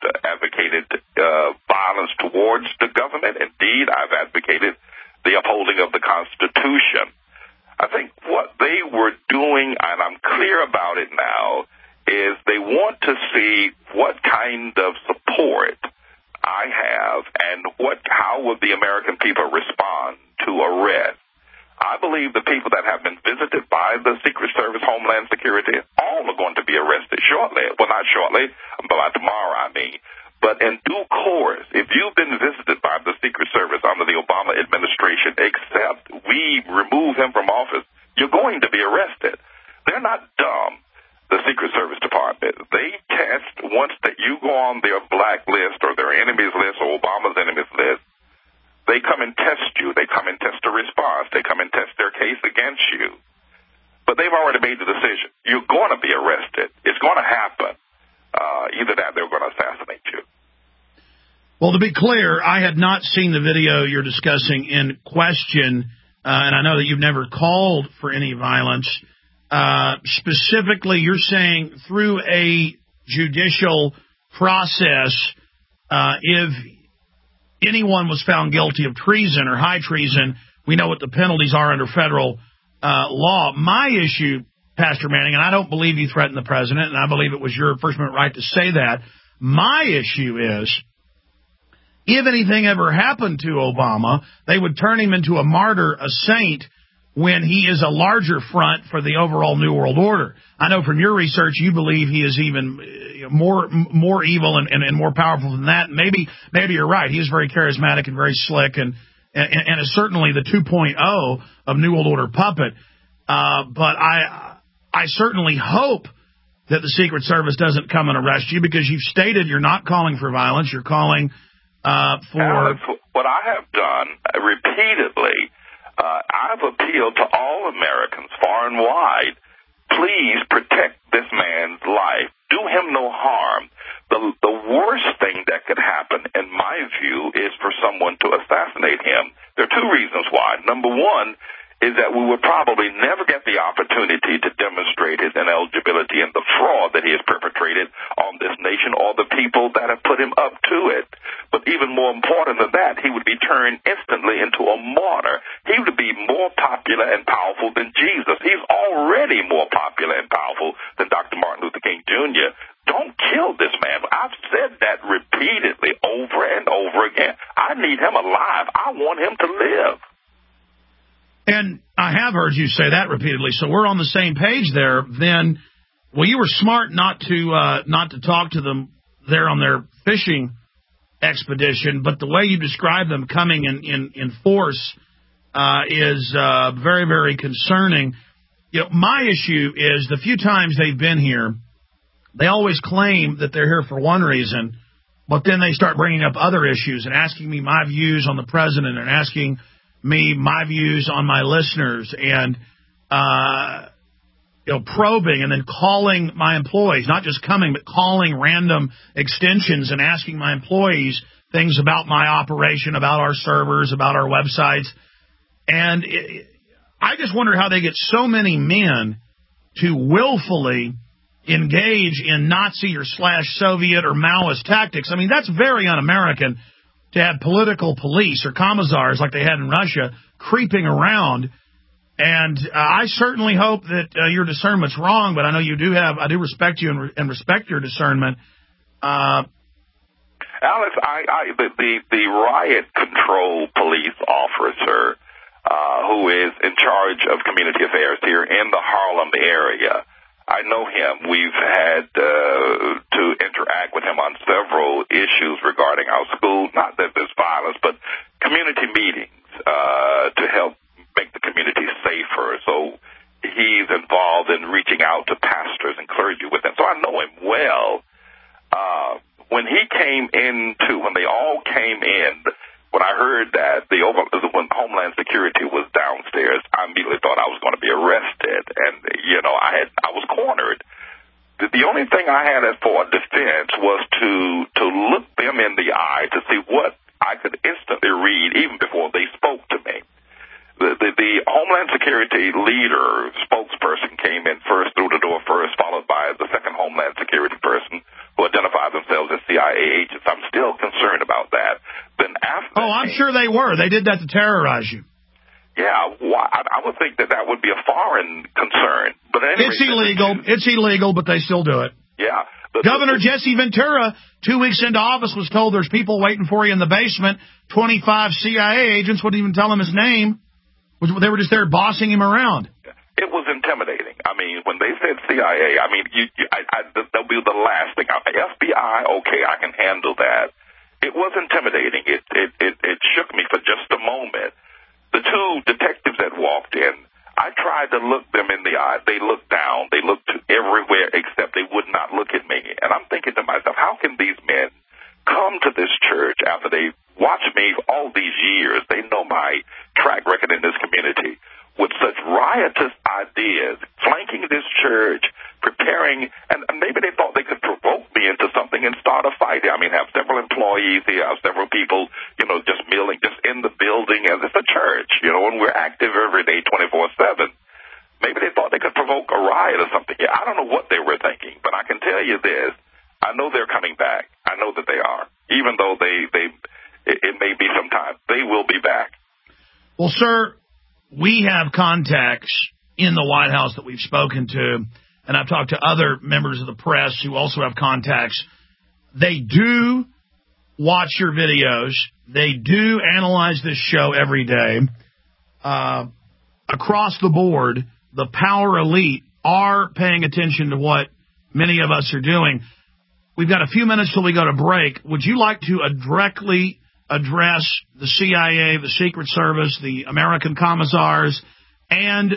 violence towards the government. Indeed, I've advocated the upholding of the Constitution. I think what they were doing, and I'm clear about it now, is they want to see what kind of support I have and how would the American people respond to arrest. I believe the people that have been visited by the Secret Service, Homeland Security, all are going to be arrested shortly. Well, not shortly, by tomorrow, I mean. But in due course, if you've been visited by the Secret Service under the Obama administration, except we remove him from office, you're going to be arrested. They're not dumb, the Secret Service Department. They test once that you go on their blacklist or their enemies list or Obama's enemies list. They come and test you. They come and test the response. They come and test their case against you. But they've already made the decision. You're going to be arrested. It's going to happen. Either that, they're going to assassinate you. Well, to be clear, I had not seen the video you're discussing in question, and I know that you've never called for any violence. Specifically, you're saying through a judicial process, if anyone was found guilty of treason or high treason, we know what the penalties are under federal law. My issue, Pastor Manning, and I don't believe you threatened the president, and I believe it was your First Amendment right to say that. My issue is, if anything ever happened to Obama, they would turn him into a martyr, a saint, when he is a larger front for the overall New World Order. I know from your research you believe he is even more evil and more powerful than that. Maybe you're right. He is very charismatic and very slick and is certainly the 2.0 of New World Order puppet. But I certainly hope that the Secret Service doesn't come and arrest you, because you've stated you're not calling for violence. You're calling for... Alex, what I have done repeatedly, I've appealed to all Americans far and wide. Please protect this man's life. Do him no harm. The worst thing that could happen, in my view, is for someone to assassinate him. There are two reasons why. Number one is that we would probably never get the opportunity to demonstrate his ineligibility and the fraud that he has perpetrated on this nation or the people that have put him up to it. But even more important than that, he would be turned instantly into a martyr. He would be more popular and powerful than Jesus. He's already more popular and powerful than Dr. Martin Luther King Jr. Don't kill this man. I've said that repeatedly over and over again. I need him alive. I want him to live. And I have heard you say that repeatedly, so we're on the same page there. Then, well, you were smart not to talk to them there on their fishing expedition, but the way you describe them coming in force is very, very concerning. You know, my issue is the few times they've been here, they always claim that they're here for one reason, but then they start bringing up other issues and asking me my views on the president and asking me my views on my listeners and probing and then calling my employees, not just coming, but calling random extensions and asking my employees things about my operation, about our servers, about our websites. And I just wonder how they get so many men to willfully engage in Nazi or /Soviet or Maoist tactics. I mean, that's very un-American to have political police or commissars like they had in Russia creeping around. And I certainly hope that your discernment's wrong, but I know you do have, I do respect you and respect your discernment. Alex, the riot control police officer who is in charge of community affairs here in the Harlem area, I know him. We've had to interact with him on several issues regarding our school. Not that there's violence, but community meetings to help make the community safer. So he's involved in reaching out to pastors and clergy with them. So I know him well. When they all came in, when I heard that when Homeland Security was downstairs, I immediately thought I was going to be arrested. And, I was cornered. The only thing I had for defense was to look them in the eye to see what I could instantly read even before they spoke to me. The Homeland Security leader, spokesperson, came in first, through the door first, followed by the second Homeland Security person who identified themselves as CIA agents. I'm still concerned about that. Then after I'm sure they were. They did that to terrorize you. Yeah, I would think that would be a foreign concern. But anyway, it's illegal. It's illegal, but they still do it. Yeah. Governor Jesse Ventura, 2 weeks into office, was told there's people waiting for you in the basement. 25 CIA agents wouldn't even tell him his name. They were just there bossing him around. It was intimidating. I mean, when they said CIA, that'll be the last thing. FBI, okay, I can handle that. It was intimidating. It shook me for just a moment. The two detectives that walked in, I tried to look them in the eye. They looked down. They looked everywhere except they would not look at me. And I'm thinking to myself, how can these men come to this church after they watched me all these years? They know my track record in this community with such riotous ideas, flanking this church, preparing, and maybe they thought they could provoke me into something and start a fight. I mean, have several employees here, have several people, just milling, just in the building as it's a church, and we're active every day, 24/7. Maybe they thought they could provoke a riot or something. Yeah, I don't know what they were thinking, but I can tell you this. I know they're coming back. I know that they are. Even though it may be some time, they will be back. Well, sir, we have contacts in the White House that we've spoken to, and I've talked to other members of the press who also have contacts. They do watch your videos. They do analyze this show every day. Across the board, the power elite are paying attention to what many of us are doing. We've got a few minutes till we go to break. Would you like to directly address the CIA, the Secret Service, the American commissars, and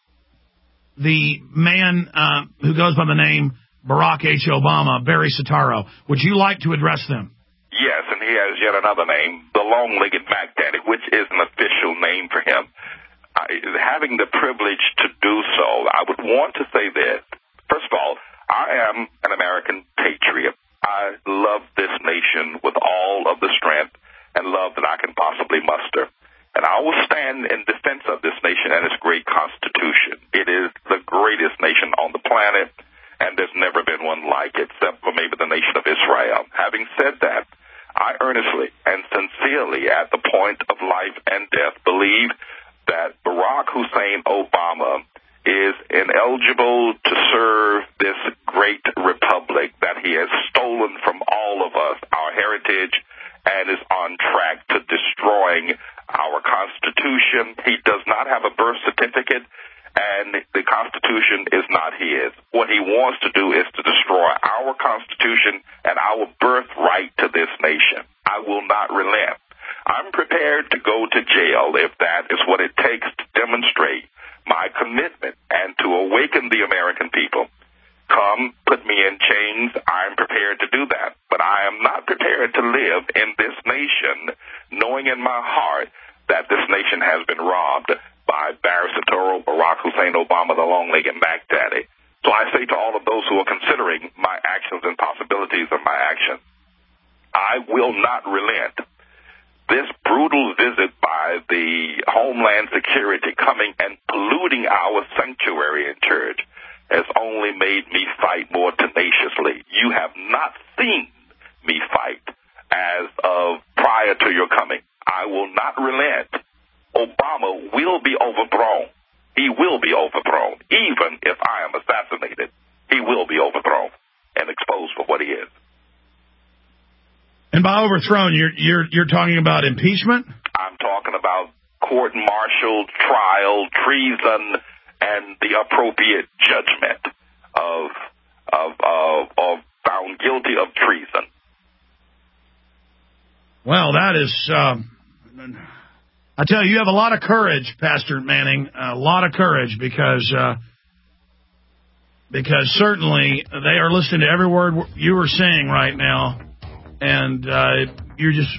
the man who goes by the name Barack H. Obama, Barry Soetoro? Would you like to address them? Yes, and he has yet another name, the Long-Legged Mac Daddy, which is an official name for him. Having the privilege to do so, I would want to say this. First of all, I am an American patriot. I love this nation with all of the strength and love that I can possibly muster. And I will stand in defense of this nation and its great Constitution. It is the greatest nation on the planet, and there's never been one like it, except for maybe the nation of Israel. Having said that, I earnestly and sincerely, at the point of life and death, believe that Barack Hussein Obama is ineligible to serve this great republic that he has stolen from all of us, our heritage, and is on track to destroying our Constitution. He does not have a birth certificate, and the Constitution is not his. What he wants to do is to destroy our Constitution and our birthright to this nation. I will not relent. I'm prepared to go to jail if that is what it takes to demonstrate my commitment and to awaken the American people. Come, put me in chains. I'm prepared to do that. But I am not prepared to live in this nation knowing in my heart that this nation has been robbed by Barry Soetoro, Barack Hussein Obama, the long-legged Mac Daddy. So I say to all of those who are considering my actions and possibilities of my action, I will not relent. This brutal visit by the Homeland Security coming and polluting our sanctuary in church has only made me fight more tenaciously. You have not seen me fight as of prior to your coming. I will not relent. Obama will be overthrown. He will be overthrown. Even if I am assassinated, he will be overthrown and exposed for what he is. And by overthrown, you're talking about impeachment? I'm talking about court-martial, trial, treason, and the appropriate judgment of found guilty of treason. Well, that is, I tell you have a lot of courage, Pastor Manning, a lot of courage, because certainly they are listening to every word you are saying right now, and you just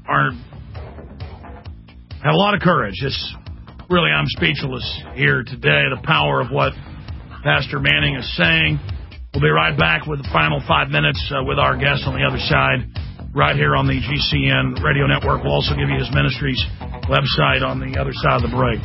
have a lot of courage. It's really, I'm speechless here today, the power of what Pastor Manning is saying. We'll be right back with the final 5 minutes with our guest on the other side, right here on the GCN Radio Network. We'll also give you his ministry's website on the other side of the break.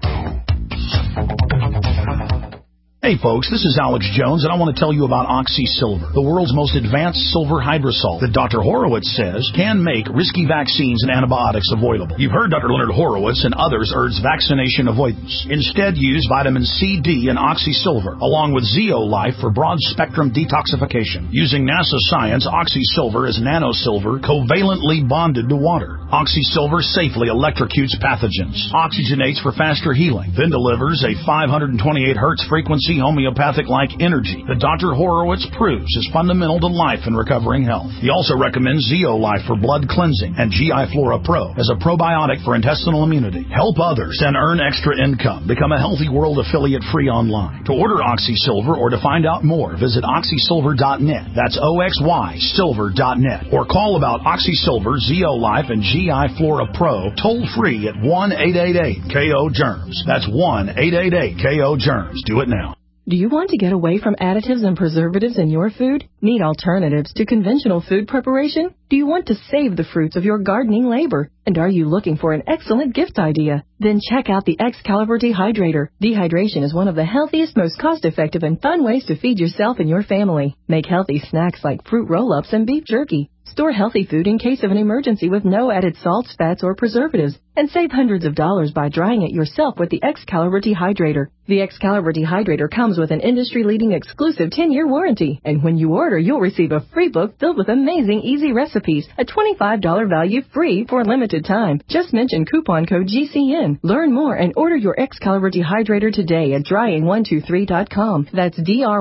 Hey folks, this is Alex Jones, and I want to tell you about OxySilver, the world's most advanced silver hydrosol that Dr. Horowitz says can make risky vaccines and antibiotics avoidable. You've heard Dr. Leonard Horowitz and others urge vaccination avoidance. Instead, use vitamin C, D, and OxySilver, along with Zeolife for broad-spectrum detoxification. Using NASA science, OxySilver is nanosilver covalently bonded to water. OxySilver safely electrocutes pathogens, oxygenates for faster healing, then delivers a 528 Hz frequency homeopathic-like energy that Dr. Horowitz proves is fundamental to life and recovering health. He also recommends Zeolife for blood cleansing and GI Flora Pro as a probiotic for intestinal immunity. Help others and earn extra income. Become a Healthy World affiliate free online. To order OxySilver or to find out more, visit oxysilver.net. That's OXYsilver.net. Or call about OxySilver, Zeolife, and GI Flora Pro toll-free at 1-888-KO-GERMS. That's 1-888-KO-GERMS. Do it now. Do you want to get away from additives and preservatives in your food? Need alternatives to conventional food preparation? Do you want to save the fruits of your gardening labor? And are you looking for an excellent gift idea? Then check out the Excalibur Dehydrator. Dehydration is one of the healthiest, most cost-effective, and fun ways to feed yourself and your family. Make healthy snacks like fruit roll-ups and beef jerky. Store healthy food in case of an emergency with no added salts, fats, or preservatives. And save hundreds of dollars by drying it yourself with the Excalibur Dehydrator. The Excalibur Dehydrator comes with an industry-leading exclusive 10-year warranty. And when you order, you'll receive a free book filled with amazing easy recipes. A $25 value free for a limited time. Just mention coupon code GCN. Learn more and order your Excalibur Dehydrator today at drying123.com. That's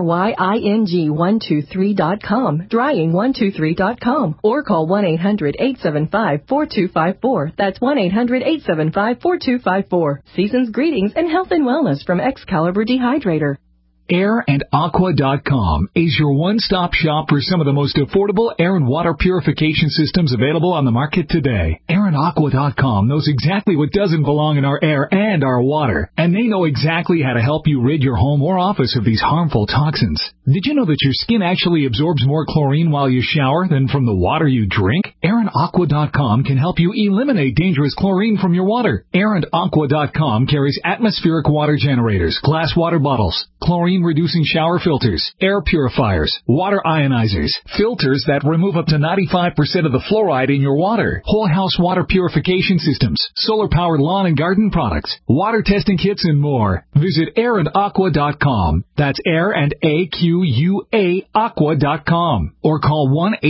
DRYING123.com. Drying123.com. Or call 1-800-875-4254. That's 1-800-875-4254. Season's greetings and health and wellness from Excalibur Dehydrator. AirandAqua.com is your one-stop shop for some of the most affordable air and water purification systems available on the market today. AirandAqua.com knows exactly what doesn't belong in our air and our water, and they know exactly how to help you rid your home or office of these harmful toxins. Did you know that your skin actually absorbs more chlorine while you shower than from the water you drink? AirandAqua.com can help you eliminate dangerous chlorine from your water. AirandAqua.com carries atmospheric water generators, glass water bottles, chlorine-reducing shower filters, air purifiers, water ionizers, filters that remove up to 95% of the fluoride in your water, whole house water purification systems, solar-powered lawn and garden products, water testing kits, and more. Visit AirandAqua.com. That's Air and A-Q-U-A Aqua.com. Or call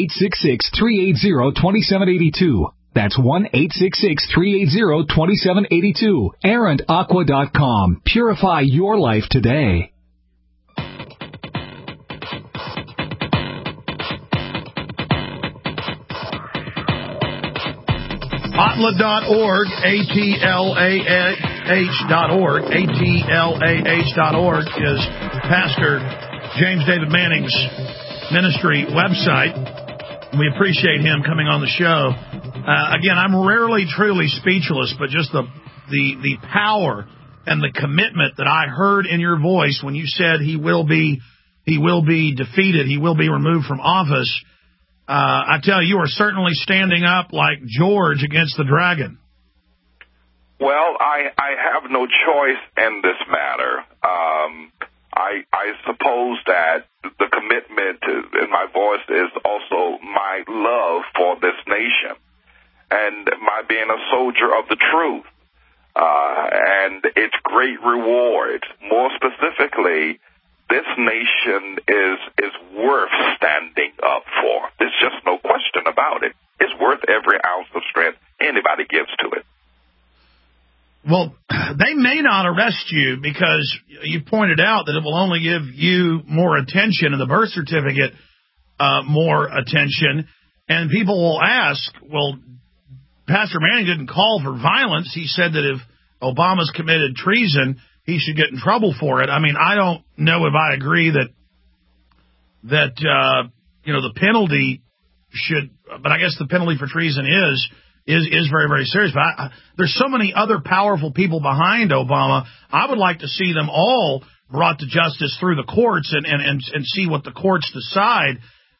1-866-380-2782. That's 1-866-380-2782. AirandAqua.com. Purify your life today. ATLAH.org, ATLAH.org, ATLAH.org is Pastor James David Manning's ministry website. We appreciate him coming on the show. Again, I'm rarely truly speechless, but just the power and the commitment that I heard in your voice when you said he will be defeated, he will be removed from office. I tell you are certainly standing up like George against the dragon. Well, I have no choice in this matter. I I suppose that the commitment in my voice is also my love for this nation and my being a soldier of the truth and its great reward. More specifically, this nation is worth standing up for. There's just no question about it. It's worth every ounce of strength anybody gives to it. Well, they may not arrest you because you pointed out that it will only give you more attention and the birth certificate more attention. And people will ask, well, Pastor Manning didn't call for violence. He said that if Obama's committed treason, he should get in trouble for it. I mean, I don't know if I agree that the penalty should, but I guess the penalty for treason is very, very serious. But there's so many other powerful people behind Obama. I would like to see them all brought to justice through the courts and see what the courts decide.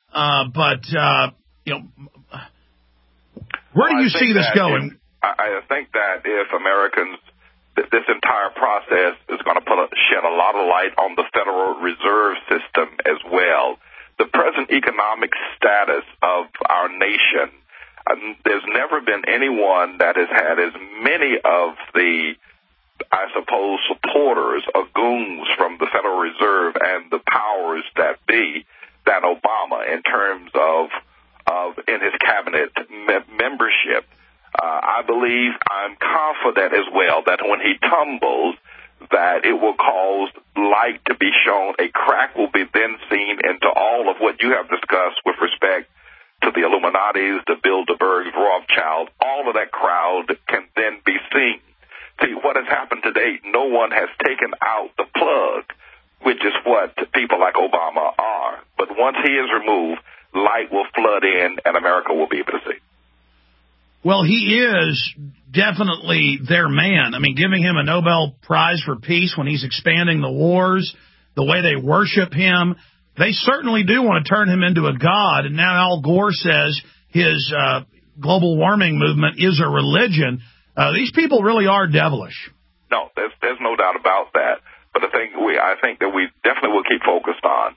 Where do you see this going? I think that if Americans, this entire process is going to shed a lot of light on the Federal Reserve System as well. The present economic status of our nation. There's never been anyone that has had as many of the, I suppose, supporters or goons from the Federal Reserve and the powers that be than Obama in terms of in his cabinet membership. I believe, I'm confident as well that when he tumbles, that it will cause light to be shown. A crack will be then seen into all of what you have discussed with respect to the Illuminatis, the Bilderbergs, Rothschild. All of that crowd can then be seen. See, what has happened to date, no one has taken out the plug, which is what people like Obama are. But once he is removed, light will flood in and America will be able to see. Well, he is definitely their man. I mean, giving him a Nobel Prize for Peace when he's expanding the wars, the way they worship him, they certainly do want to turn him into a god. And now Al Gore says his global warming movement is a religion. These people really are devilish. No, there's no doubt about that. But the thing I think that we definitely will keep focused on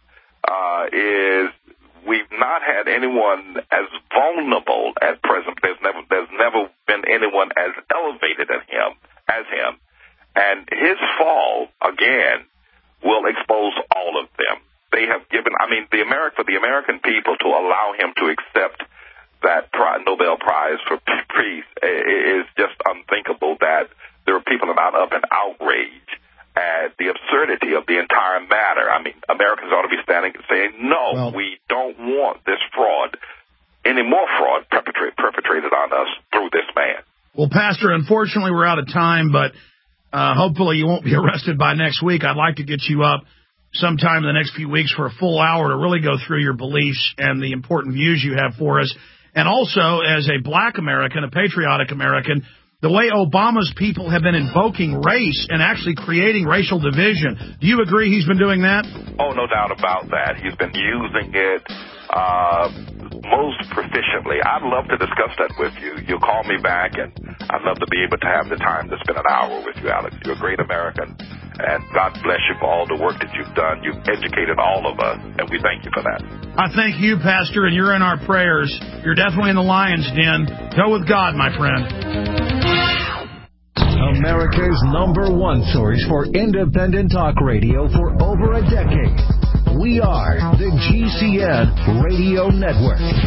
is we've not had anyone as vulnerable at present. There's never been anyone as elevated as him. And his fall, again, will expose all of them. They have given, for the American people to allow him to accept that Nobel Prize for Peace is just unthinkable. That there are people that are up in outrage at the absurdity of the entire matter. I mean, Americans ought to be standing and saying, no, we don't want this fraud, any more fraud perpetrated on us through this man. Well, Pastor, unfortunately, we're out of time, but hopefully you won't be arrested by next week. I'd like to get you up sometime in the next few weeks for a full hour to really go through your beliefs and the important views you have for us. And also, as a black American, a patriotic American, the way Obama's people have been invoking race and actually creating racial division. Do you agree he's been doing that? Oh, no doubt about that. He's been using it most proficiently. I'd love to discuss that with you. You'll call me back, and I'd love to be able to have the time to spend an hour with you, Alex. You're a great American, and God bless you for all the work that you've done. You've educated all of us, and we thank you for that. I thank you, Pastor, and you're in our prayers. You're definitely in the lion's den. Go with God, my friend. America's #1 source for independent talk radio for over a decade. We are the GCN Radio Network.